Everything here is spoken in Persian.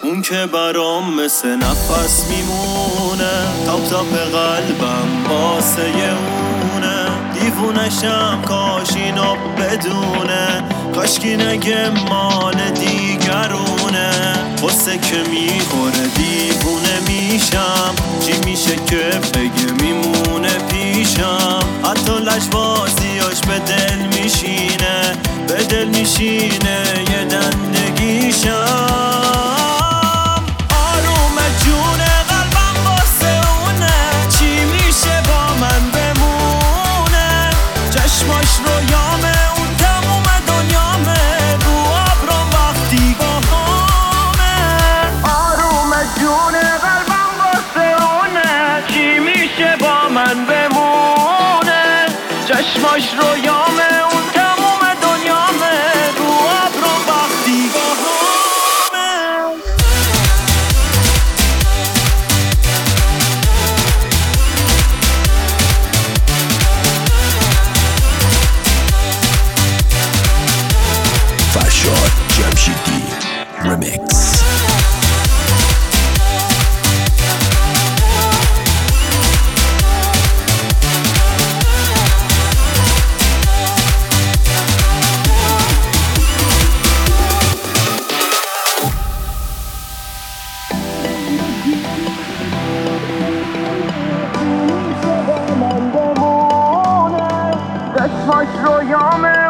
اون که برام مثل نفس میمونه، تاپ تاپ قلبم واسه اونه. دیوونشم کاش اینو بدونه، کاشکی نگه مال دیگرونه. قصه که میخوره دیوونه میشم، چی میشه که بگه میمونه پیشم. حتی لجبازیاش به دل میشینه، به دل میشینه یه دندگیشم. چشماش رویامه، اون تموم دنیامه، رو ابرم وقتی باهامه. آروم جون قلبم واسه اونه، چی میشه با من بمونه. چشماش رویامه، اون تموم دنیامه، رو ابرم وقتی باهامه. جمشیدی رمیکس. چشماش رویامه،